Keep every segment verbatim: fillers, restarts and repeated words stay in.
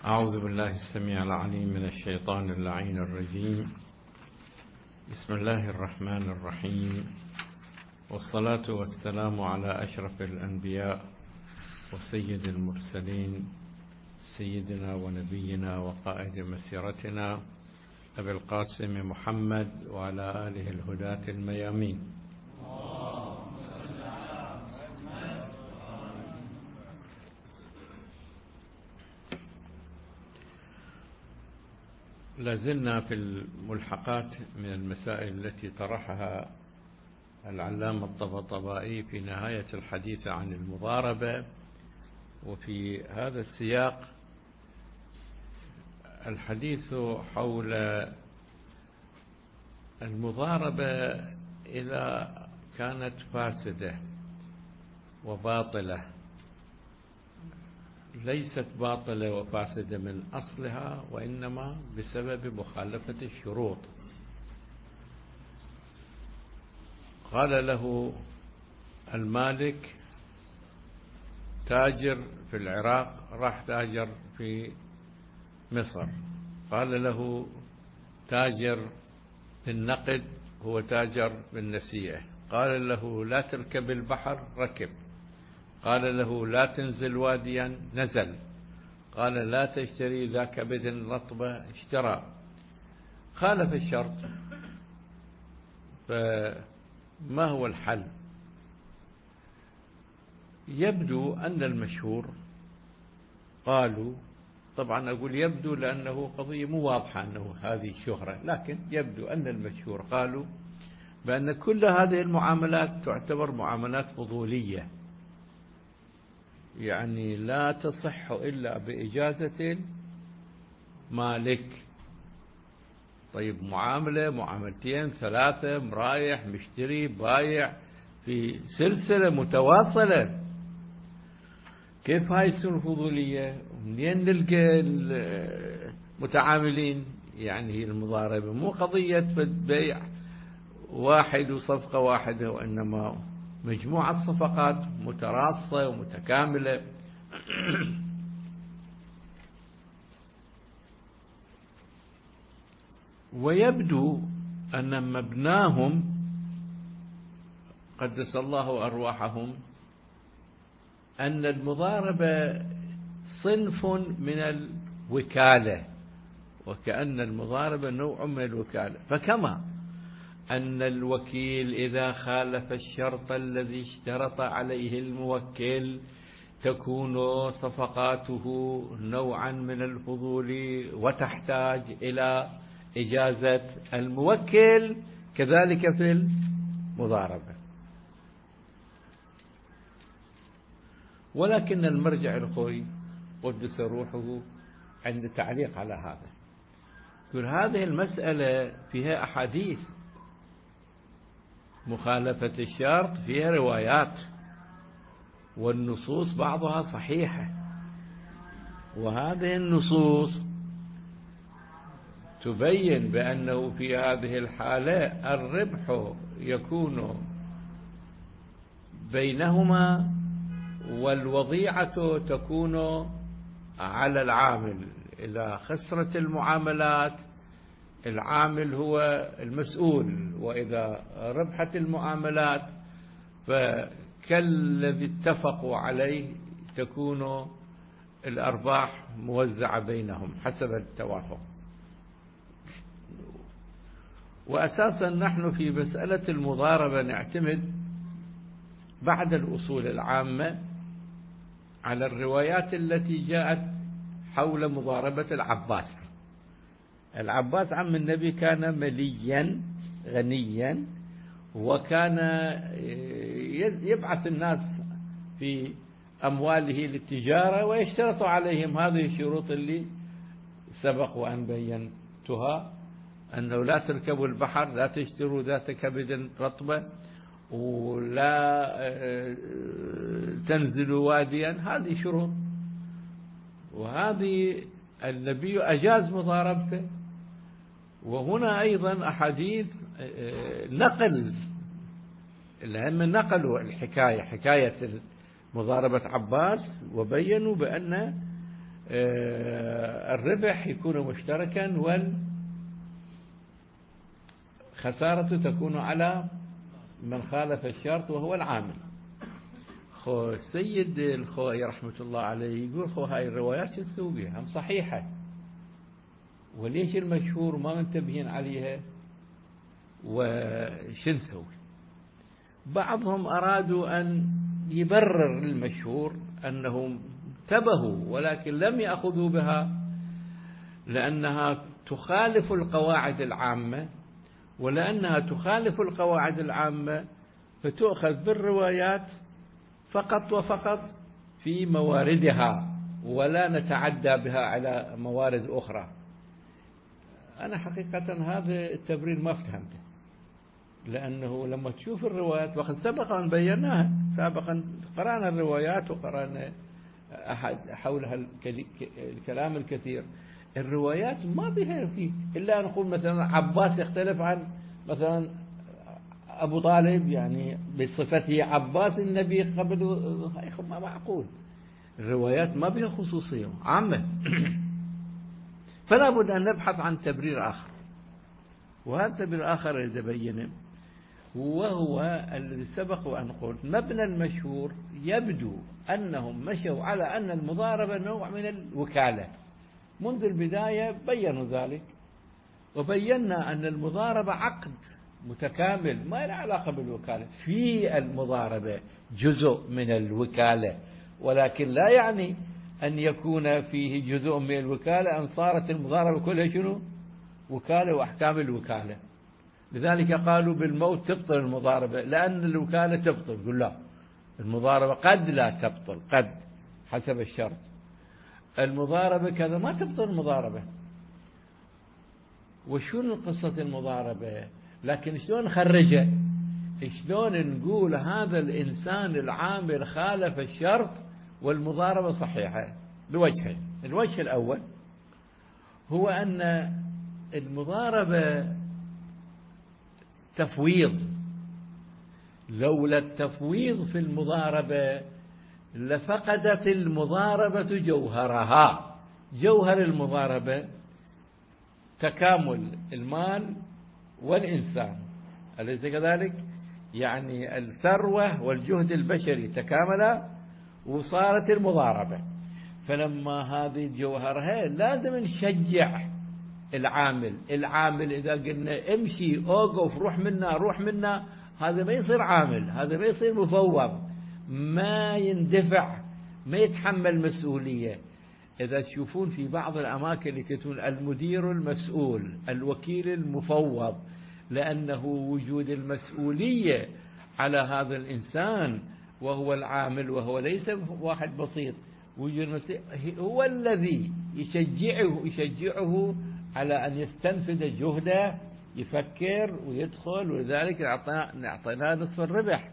أعوذ بالله السميع العليم من الشيطان اللعين الرجيم. بسم الله الرحمن الرحيم، والصلاة والسلام على أشرف الأنبياء وسيد المرسلين، سيدنا ونبينا وقائد مسيرتنا أبي القاسم محمد وعلى آله الهداة الميامين. لازلنا في الملحقات من المسائل التي طرحها العلامة الطباطبائي في نهاية الحديث عن المضاربة، وفي هذا السياق الحديث حول المضاربة إذا كانت فاسدة وباطلة، ليست باطلة وفاسدة من أصلها، وإنما بسبب مخالفة الشروط. قال له المالك تاجر في العراق راح تاجر في مصر، قال له تاجر في النقد هو تاجر بالنسيئة، قال له لا تركب البحر ركب، قال له لا تنزل واديا نزل، قال لا تشتري ذا كبد رطبة اشترى، خالف الشرط. فما هو الحل؟ يبدو أن المشهور قالوا، طبعا أقول يبدو لأنه قضية مو واضحة أنه هذه الشهرة، لكن يبدو أن المشهور قالوا بأن كل هذه المعاملات تعتبر معاملات فضولية، يعني لا تصح إلا بإجازة المالك. طيب معاملة معاملتين ثلاثة، مرايح مشتري بايع في سلسلة متواصلة، كيف هاي تصير فضولية؟ منين نلقى المتعاملين؟ يعني هي المضاربة مو قضية بيع واحد وصفقة واحدة، وإنما مجموعة صفقات متراصة ومتكاملة. ويبدو أن مبناهم قدس الله أرواحهم أن المضاربة صنف من الوكالة، وكأن المضاربة نوع من الوكالة. فكما أن الوكيل إذا خالف الشرط الذي اشترط عليه الموكل تكون صفقاته نوعا من الفضول وتحتاج إلى إجازة الموكل، كذلك في المضاربة. ولكن المرجع الخوي قدس روحه عند تعليق على هذا يقول هذه المسألة فيها أحاديث، مخالفة الشرط فيها روايات، والنصوص بعضها صحيحة، وهذه النصوص تبين بأنه في هذه الحالة الربح يكون بينهما، والوضيعة تكون على العامل. إذا خسرت المعاملات العامل هو المسؤول، وإذا ربحت المعاملات فكالذي اتفقوا عليه تكون الأرباح موزعة بينهم حسب التوافق. وأساسا نحن في مسألة المضاربة نعتمد بعد الأصول العامة على الروايات التي جاءت حول مضاربة العباس. العباس عم النبي كان مليا غنيا، وكان يبعث الناس في أمواله للتجارة ويشترط عليهم هذه الشروط اللي سبق وأن بينتها، أنه لا تركبوا البحر، لا تشتروا ذات كبد رطبة، ولا تنزلوا واديا. هذه شروط، وهذه النبي أجاز مضاربته. وهنا أيضا أحاديث نقل، الهم نقلوا الحكاية، حكاية مضاربة عباس، وبينوا بأن الربح يكون مشتركا والخسارة تكون على من خالف الشرط وهو العامل. خو السيد الخوئي رحمة الله عليه يقول خو هاي الروايات شو نسوي بها؟ هم صحيحة، وليش المشهور ما منتبهين عليها وش نسوي؟ بعضهم أرادوا أن يبرر المشهور أنهم انتبهوا ولكن لم يأخذوا بها لأنها تخالف القواعد العامة، ولأنها تخالف القواعد العامة فتؤخذ بالروايات فقط وفقط في مواردها ولا نتعدى بها على موارد أخرى. أنا حقيقة هذا التبرير ما فهمته، لأنه لما تشوف الروايات وقد سبق أن بيناها سابقا، قرأنا الروايات وقرأنا حولها الكلام الكثير. الروايات ما بها فيه إلا نقول مثلا عباس يختلف عن مثلا أبو طالب، يعني بصفته عباس النبي قبل، ما معقول. الروايات ما بها خصوصية عامة. فلا بد أن نبحث عن تبرير آخر، وهذا التبرير الآخر الذي بينه وهو الذي سبق وأن قلت مبنى المشهور يبدو أنهم مشوا على أن المضاربة نوع من الوكالة. منذ البداية بيّنوا ذلك، وبينا أن المضاربة عقد متكامل ما له علاقة بالوكالة. في المضاربة جزء من الوكالة، ولكن لا يعني أن يكون فيه جزء من الوكالة أن صارت المضاربة كلها شنو؟ وكالة وأحكام الوكالة. لذلك قالوا بالموت تبطل المضاربة، لأن الوكالة تبطل. قل لا، المضاربة قد لا تبطل، قد حسب الشرط. المضاربة كذا ما تبطل المضاربة. وشون قصة المضاربة؟ لكن شلون نخرجه؟ شلون نقول هذا الإنسان العامل خالف الشرط والمضاربة صحيحة؟ بوجهين. الوجه الأول هو أن المضاربة تفويض. لولا التفويض في المضاربة لفقدت المضاربة جوهرها. جوهر المضاربة تكامل المال والإنسان، أليس كذلك؟ يعني الثروة والجهد البشري تكاملا وصارت المضاربة. فلما هذه جوهرها لازم نشجع العامل. العامل إذا قلنا امشي اوقف روح منا روح منا، هذا ما يصير عامل، هذا ما يصير مفوض، ما يندفع، ما يتحمل مسؤولية. إذا تشوفون في بعض الأماكن يكتبون المدير المسؤول، الوكيل المفوض، لأنه وجود المسؤولية على هذا الإنسان وهو العامل، وهو ليس واحد بسيط. وجود المسؤولية هو الذي يشجعه يشجعه على أن يستنفذ جهده، يفكر ويدخل، ولذلك أعطيناه نصف الربح.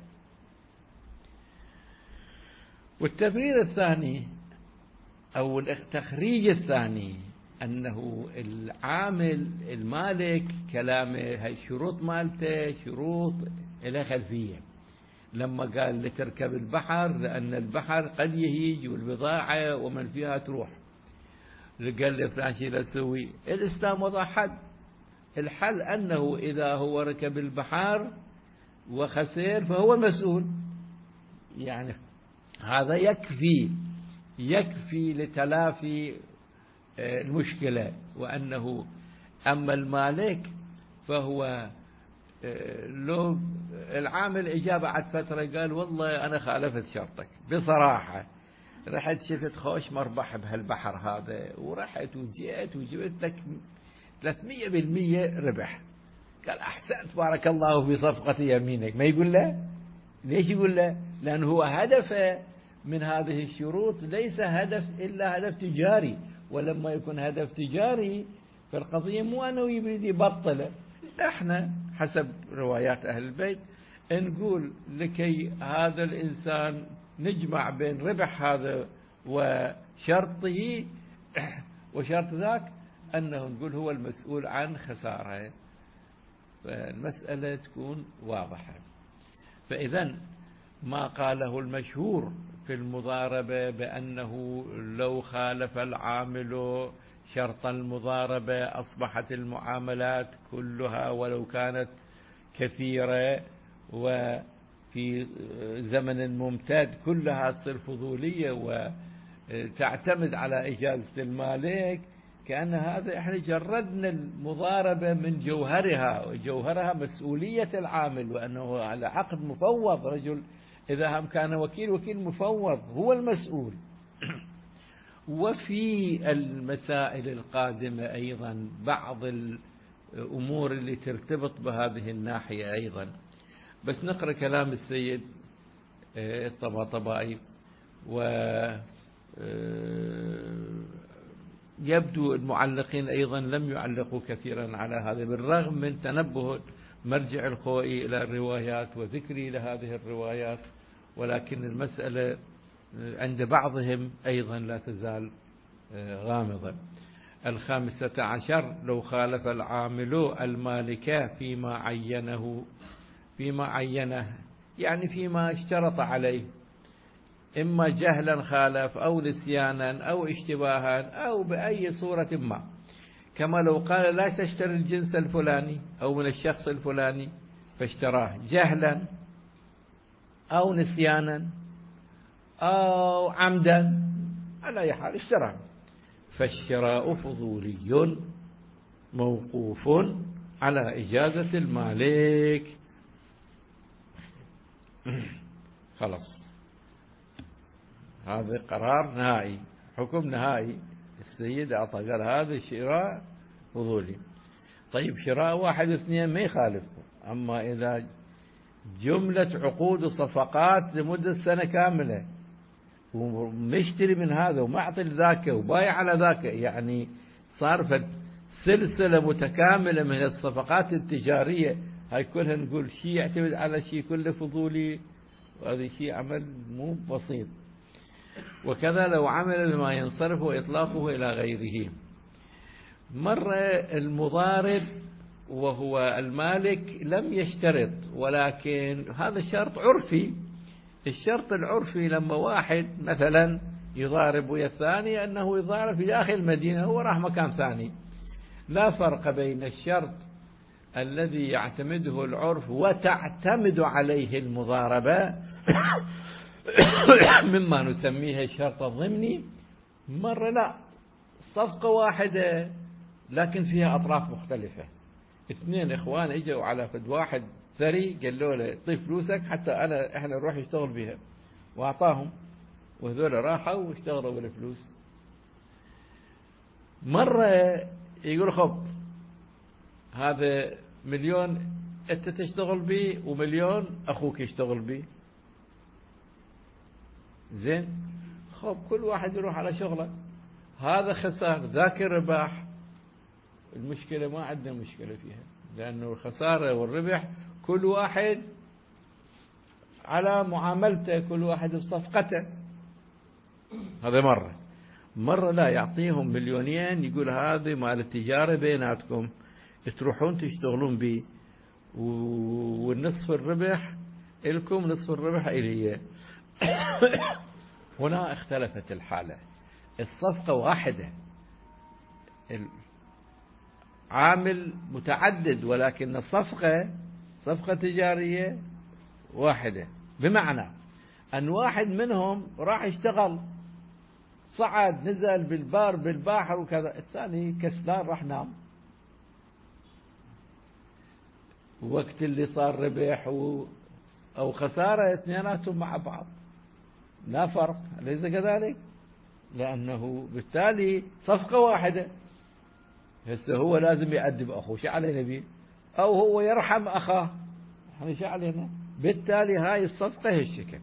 والتبرير الثاني أو التخريج الثاني أنه العامل المالك كلامه هاي الشروط مالته شروط إلى خلفية. لما قال لتركب البحر لأن البحر قد يهيج والبضاعة ومن فيها تروح، قال لي فلان شيء لا تسوي. الإسلام وضع حد. الحل أنه إذا هو ركب البحر وخسر فهو مسؤول. يعني هذا يكفي يكفي لتلافي المشكلة. وأنه أما المالك فهو لو العامل إجا بعد فترة قال والله أنا خالفت شرطك بصراحة، رحت شفت خوش مربح بهالبحر هذا ورحت وجيت وجبت لك ثلاثمية بالمية ربح، قال أحسنت بارك الله في صفقة يمينك. ما يقول له؟ ليش يقول له؟ لأنه هو هدفه من هذه الشروط ليس هدف إلا هدف تجاري. ولما يكون هدف تجاري فالقضية مو أنه يريد يبطله. احنا حسب روايات أهل البيت نقول لكي هذا الإنسان نجمع بين ربح هذا وشرطه وشرط ذاك، أنه نقول هو المسؤول عن خسارة. فالمسألة تكون واضحة. فإذا ما قاله المشهور في المضاربة بأنه لو خالف العامل شرط المضاربة أصبحت المعاملات كلها ولو كانت كثيرة وفي زمن ممتد كلها تصير فضولية وتعتمد على إجازة المالك، كأن هذا احنا جردنا المضاربة من جوهرها، وجوهرها مسؤولية العامل، وأنه على عقد مفوض، رجل إذا هم كان وكيل وكيل مفوض هو المسؤول. وفي المسائل القادمة أيضا بعض الأمور اللي ترتبط بهذه الناحية أيضا، بس نقرأ كلام السيد الطباطبائي. و يبدو المعلقين أيضا لم يعلقوا كثيرا على هذا، بالرغم من تنبه مرجع الخوئي إلى الروايات وذكري لهذه الروايات، ولكن المسألة عند بعضهم أيضا لا تزال غامضة. الخامسة عشر: لو خالف العامل المالك فيما عينه فيما عينه يعني فيما اشترط عليه، إما جهلا خالف أو نسيانا أو اشتباها أو بأي صورة ما، كما لو قال لا تشتري الجنس الفلاني أو من الشخص الفلاني فاشتراه جهلا أو نسيانا أو عمدا، على أي حال اشتراه، فالشراء فضولي موقوف على إجازة المالك. خلاص، هذا قرار نهائي، حكم نهائي، السيد أعطى قال هذا شراء فضولي. طيب شراء واحد واثنين ما يخالف، أما إذا جملة عقود وصفقات لمدة سنة كاملة ومشتري من هذا ومعطي لذاك وبايع على ذاك، يعني صار سلسلة متكاملة من الصفقات التجارية، هاي كلها نقول شيء يعتمد على شيء كله فضولي، وهذا شيء عمل مو بسيط. وكذا لو عمل بما ينصرف وإطلاقه إلى غيره. مرة المضارب وهو المالك لم يشترط، ولكن هذا شرط عرفي. الشرط العرفي لما واحد مثلا يضارب ويا الثاني أنه يضارب في داخل المدينة، هو راح مكان ثاني، لا فرق بين الشرط الذي يعتمده العرف وتعتمد عليه المضاربة مما نسميه الشرط الضمني. مرة لا، صفقة واحدة لكن فيها أطراف مختلفة، اثنين إخوان اجوا على فد واحد ثري قالوا له طيب فلوسك حتى أنا إحنا نروح نشتغل بها، وأعطاهم، وهذول راحوا واشتغلوا بالفلوس. مرة يقول خب هذا مليون أنت تشتغل به ومليون أخوك يشتغل به، زين، خب كل واحد يروح على شغله، هذا خسار ذاك الرباح. المشكلة ما عندنا مشكلة فيها، لأنه الخسارة والربح كل واحد على معاملته، كل واحد بصفقته. هذا مرة. مرة لا، يعطيهم مليونين يقول هذه مال التجارة بيناتكم تروحون تشتغلون به، والنصف الربح إلكم نصف الربح إلي. هنا اختلفت الحالة، الصفقة واحدة، عامل متعدد، ولكن الصفقة صفقة تجارية واحدة، بمعنى أن واحد منهم راح يشتغل، صعد نزل بالبار بالبحر وكذا، الثاني كسلان راح نام، وقت اللي صار ربح أو خسارة اثنيناتهم مع بعض لا فرق، أليس كذلك؟ لأنه بالتالي صفقة واحدة. هسه هو لازم يأدب أخوه، شو علينا بيه؟ أو هو يرحم أخاه، احنا شو علينا؟ بالتالي هاي الصفقة هي الشكل.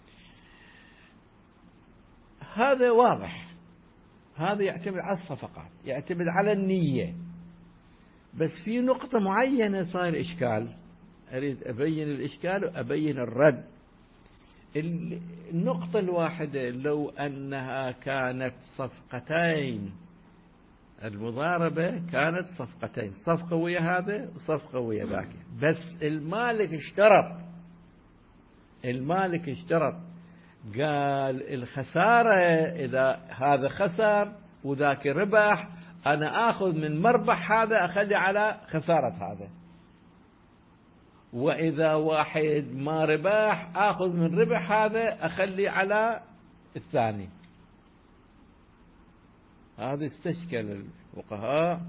هذا واضح، هذا يعتمد على الصفقات، يعتمد على النية. بس في نقطة معينة صار إشكال، أريد أبين الإشكال وأبين الرد. النقطة الواحدة لو أنها كانت صفقتين، المضاربة كانت صفقتين، صفقة ويا هذا وصفقة ويا ذاك، بس المالك اشترط، المالك اشترط قال الخسارة إذا هذا خسر وذاك ربح، أنا آخذ من مربح هذا أخلي على خسارة هذا، وإذا واحد ما ربح آخذ من ربح هذا أخلي على الثاني. هذا استشكل الفقهاء،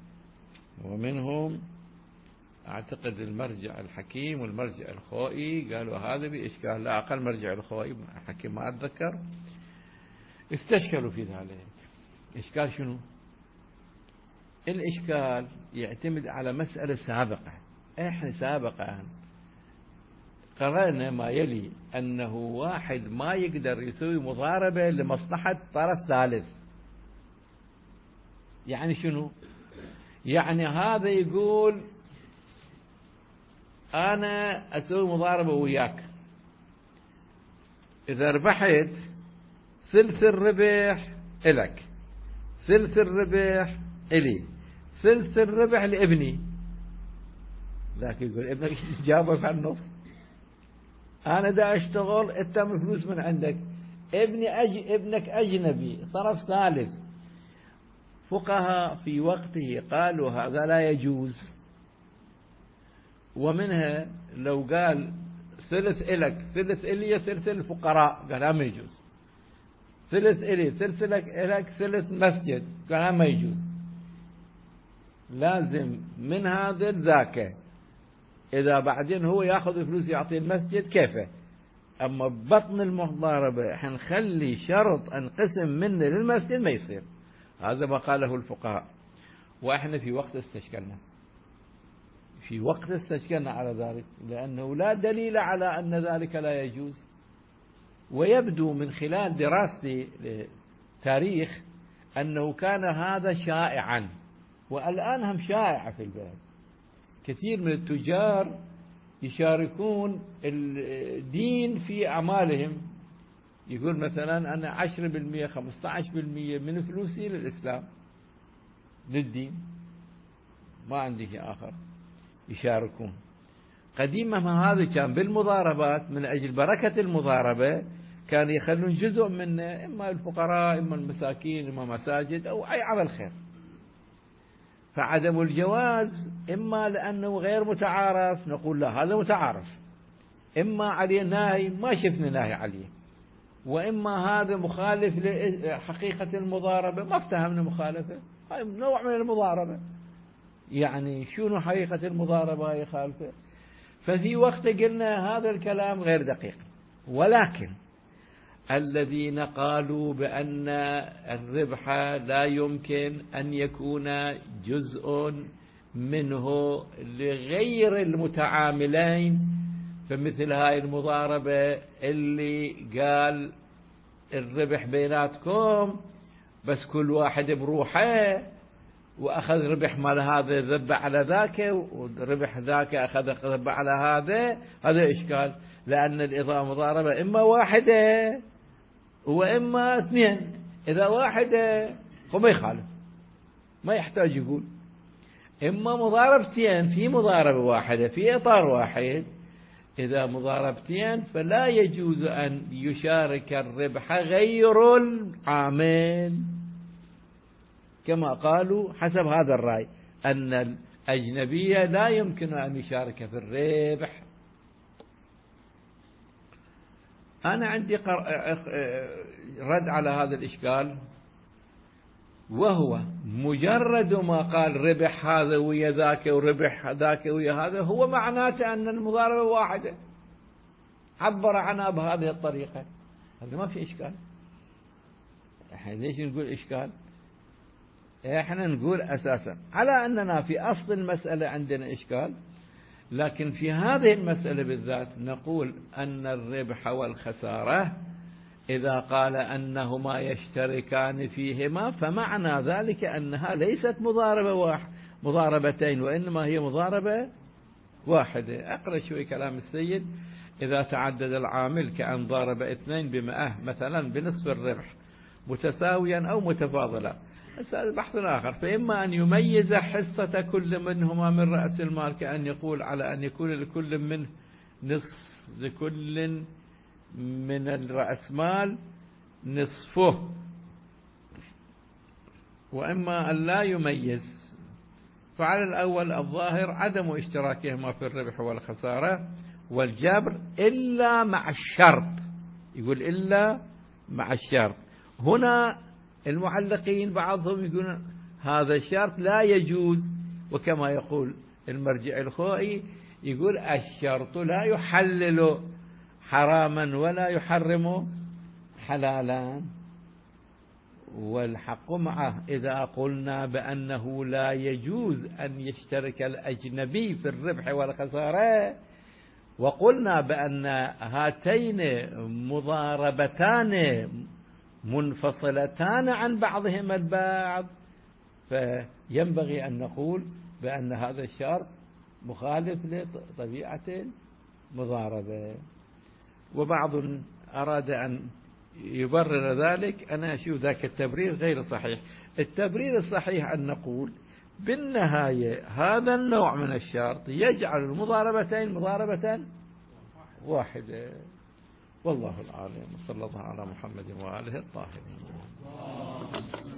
ومنهم أعتقد المرجع الحكيم والمرجع الخوئي، قالوا هذا بإشكال. لا أقل مرجع الخوئي، الحكيم ما أتذكر، استشكلوا في ذلك. إشكال شنو؟ الإشكال يعتمد على مسألة سابقة. إحنا سابقا قررنا ما يلي، أنه واحد ما يقدر يسوي مضاربة لمصلحة طرف ثالث. يعني شنو؟ يعني هذا يقول أنا أسوي مضاربة وياك، إذا ربحت ثلث الربح إلك، ثلث الربح إلي، ثلث الربح لابني. ذاك يقول ابنك جابه في النص، أنا دا أشتغل أتم فلوس من عندك، ابني أج... ابنك أجنبي طرف ثالث. فقهاء في وقته قالوا هذا لا يجوز. ومنها لو قال ثلث إلك ثلث إلي ثلث الفقراء، قال ما يجوز. ثلث إلي ثلث لك إلك ثلث مسجد، قال ما يجوز. لازم من هذا ذاك، إذا بعدين هو يأخذ فلوس يعطي المسجد كيفه. أما بطن المضاربة حنخلي شرط انقسم منه للمسجد ما يصير. هذا ما قاله الفقهاء. وإحنا في وقت استشكلنا في وقت استشكلنا على ذلك، لأنه لا دليل على أن ذلك لا يجوز. ويبدو من خلال دراستي لتاريخ أنه كان هذا شائعا، والآن هم شائع في البلد. كثير من التجار يشاركون الدين في أعمالهم، يقول مثلا أنا عشرة بالمئة خمسة عشر بالمئة من فلوسي للإسلام للدين، ما عندي شيء آخر. يشاركون. قديما ما هذا كان بالمضاربات، من أجل بركة المضاربة كان يخلون جزء منه إما الفقراء إما المساكين إما مساجد أو أي عمل خير. فعدم الجواز إما لأنه غير متعارف، نقول لا هذا متعارف، إما عليه ناهي ما شفنا ناهي عليه، وإما هذا مخالف لحقيقة المضاربة ما افتهمنا مخالفة، هاي نوع من المضاربة. يعني شنو حقيقة المضاربة هاي خالفة؟ ففي وقت قلنا هذا الكلام غير دقيق. ولكن الذين قالوا بأن الربح لا يمكن أن يكون جزء منه لغير المتعاملين، فمثل هاي المضاربة اللي قال الربح بيناتكم بس كل واحد بروحه، وأخذ ربح مال هذا ذب على ذاك، وربح ذاك أخذ ذب على هذا، هذا إشكال. لأن الإضافة مضاربة إما واحدة وإما اثنين. إذا واحدة هو ما يخالف، ما يحتاج يقول. إما مضاربتين في مضاربة واحدة في إطار واحد، إذا مضاربتين فلا يجوز أن يشارك الربح غير العامل، كما قالوا حسب هذا الرأي أن الأجنبية لا يمكن أن يشارك في الربح. أنا عندي رد على هذا الإشكال، وهو مجرد ما قال ربح هذا ويا ذاك وربح ذاك ويا هذا، هو معناته أن المضاربة واحدة، عبر عنها بهذه الطريقة. هذا ما في إشكال. احنا ليش نقول إشكال؟ احنا نقول أساسا على أننا في أصل المسألة عندنا إشكال، لكن في هذه المسألة بالذات نقول أن الربح والخسارة إذا قال أنهما يشتركان فيهما فمعنى ذلك أنها ليست مضاربة واحد مضاربتين، وإنما هي مضاربة واحدة. أقرأ شوي كلام السيد: إذا تعدد العامل كأن ضارب اثنين بمئة مثلا بنصف الربح متساويا أو متفاضلا، هذا بحث آخر. فإما أن يميز حصة كل منهما من رأس المال، كأن يقول على أن يكون لكل منه نصف لكل من الرأس مال نصفه، وإما أن لا يميز. فعلى الأول الظاهر عدم اشتراكهما في الربح والخسارة والجبر إلا مع الشرط، يقول إلا مع الشرط. هنا المعلقين بعضهم يقولون هذا الشرط لا يجوز، وكما يقول المرجع الخوئي يقول الشرط لا يحلل حراما ولا يحرم حلالا. والحق معه إذا قلنا بأنه لا يجوز أن يشترك الأجنبي في الربح والخسارة، وقلنا بأن هاتين مضاربتان منفصلتان عن بعضهما البعض، فينبغي أن نقول بأن هذا الشرط مخالف لطبيعة المضاربة. وبعض أراد أن يبرر ذلك. أنا أشوف ذاك التبرير غير صحيح. التبرير الصحيح أن نقول بالنهاية هذا النوع من الشرط يجعل المضاربتين مضاربة واحدة، والله العالم. صلى الله على محمد وآله الطاهرين.